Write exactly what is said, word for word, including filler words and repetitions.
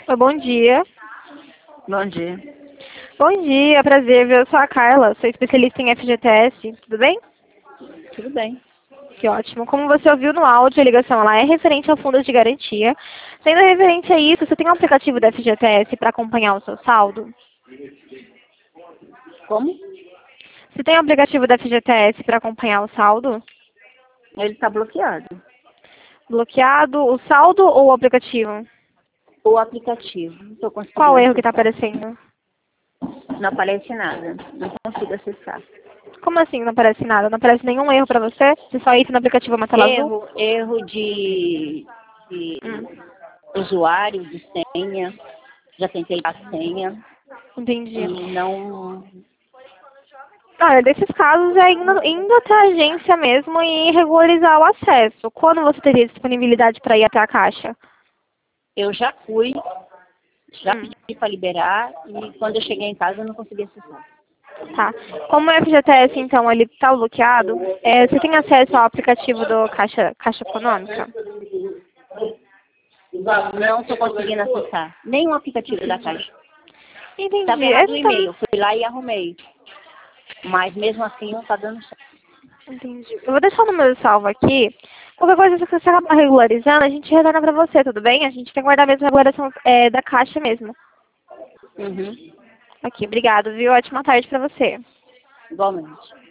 Oi, bom dia. Bom dia. Bom dia, prazer, eu sou a Carla, sou especialista em F G T S, tudo bem? Tudo bem. Que ótimo. Como você ouviu no áudio, a ligação lá é referente ao fundo de garantia. Sendo referente a isso, você tem um aplicativo da F G T S para acompanhar o seu saldo? Como? Você tem um aplicativo da F G T S para acompanhar o saldo? Ele está bloqueado. Bloqueado o saldo ou o aplicativo? O aplicativo. Não estou Qual o conseguindo erro que está acessar. aparecendo? Não aparece nada. Não consigo acessar. Como assim não aparece nada? Não aparece nenhum erro para você? Você só entra no aplicativo uma tela azul? Erro, erro de, de Hum, usuário, de senha. Já tentei a senha entendi. e não. Olha, desses casos é indo, indo até a agência mesmo e regularizar o acesso. Quando você teria disponibilidade para ir até a caixa? Eu já fui, já Hum, pedi para liberar e quando eu cheguei em casa eu não consegui acessar. tá. Como o F G T S, então, ele está bloqueado, é, você tem acesso ao aplicativo do Caixa, Caixa Econômica? Não estou conseguindo acessar. Nem o aplicativo da Caixa. Estava Entendi. errado o Então, e-mail. Fui lá e arrumei. Mas mesmo assim não está dando certo. entendi. Eu vou deixar o número salvo aqui. Qualquer coisa, se você acabar regularizando, a gente retorna para você, tudo bem? A gente tem que guardar mesmo a regularização é, da Caixa mesmo. Uhum. Aqui, obrigado, viu? Ótima tarde para você. Igualmente.